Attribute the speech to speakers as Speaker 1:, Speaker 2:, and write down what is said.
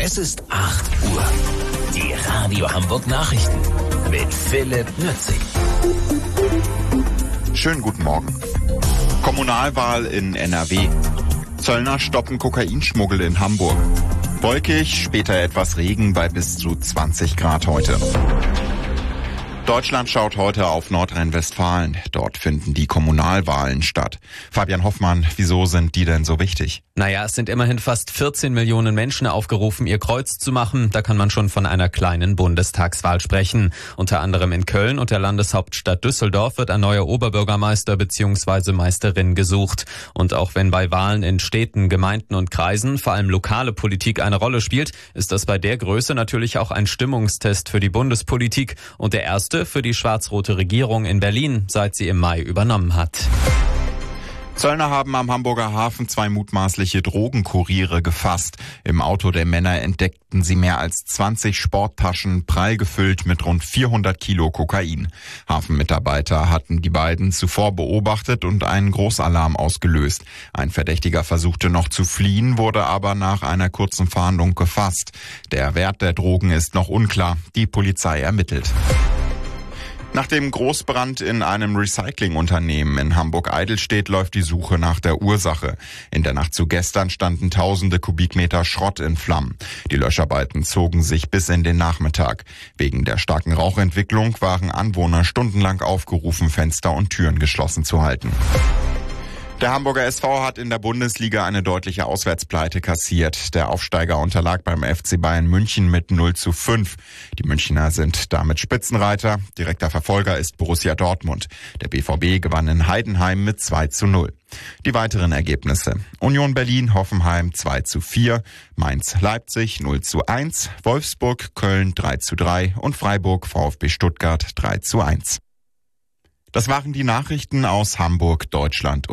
Speaker 1: Es ist 8 Uhr. Die Radio Hamburg Nachrichten mit Philipp Nützig.
Speaker 2: Schönen guten Morgen. Kommunalwahl in NRW. Zöllner stoppen Kokainschmuggel in Hamburg. Wolkig, später etwas Regen bei bis zu 20 Grad heute. Deutschland schaut heute auf Nordrhein-Westfalen. Dort finden die Kommunalwahlen statt. Fabian Hoffmann, wieso sind die denn so wichtig?
Speaker 3: Es sind immerhin fast 14 Millionen Menschen aufgerufen, ihr Kreuz zu machen. Da kann man schon von einer kleinen Bundestagswahl sprechen. Unter anderem in Köln und der Landeshauptstadt Düsseldorf wird ein neuer Oberbürgermeister bzw. Meisterin gesucht. Und auch wenn bei Wahlen in Städten, Gemeinden und Kreisen vor allem lokale Politik eine Rolle spielt, ist das bei der Größe natürlich auch ein Stimmungstest für die Bundespolitik und der erste für die schwarz-rote Regierung in Berlin, seit sie im Mai übernommen hat.
Speaker 2: Zöllner haben am Hamburger Hafen 2 mutmaßliche Drogenkuriere gefasst. Im Auto der Männer entdeckten sie mehr als 20 Sporttaschen, prall gefüllt mit rund 400 Kilo Kokain. Hafenmitarbeiter hatten die beiden zuvor beobachtet und einen Großalarm ausgelöst. Ein Verdächtiger versuchte noch zu fliehen, wurde aber nach einer kurzen Fahndung gefasst. Der Wert der Drogen ist noch unklar. Die Polizei ermittelt. Nach dem Großbrand in einem Recyclingunternehmen in Hamburg-Eidelstedt läuft die Suche nach der Ursache. In der Nacht zu gestern standen tausende Kubikmeter Schrott in Flammen. Die Löscharbeiten zogen sich bis in den Nachmittag. Wegen der starken Rauchentwicklung waren Anwohner stundenlang aufgerufen, Fenster und Türen geschlossen zu halten. Der Hamburger SV hat in der Bundesliga eine deutliche Auswärtspleite kassiert. Der Aufsteiger unterlag beim FC Bayern München mit 0:5. Die Münchner sind damit Spitzenreiter. Direkter Verfolger ist Borussia Dortmund. Der BVB gewann in Heidenheim mit 2:0. Die weiteren Ergebnisse: Union Berlin, Hoffenheim 2:4, Mainz Leipzig 0:1, Wolfsburg Köln 3:3 und Freiburg VfB Stuttgart 3:1. Das waren die Nachrichten aus Hamburg, Deutschland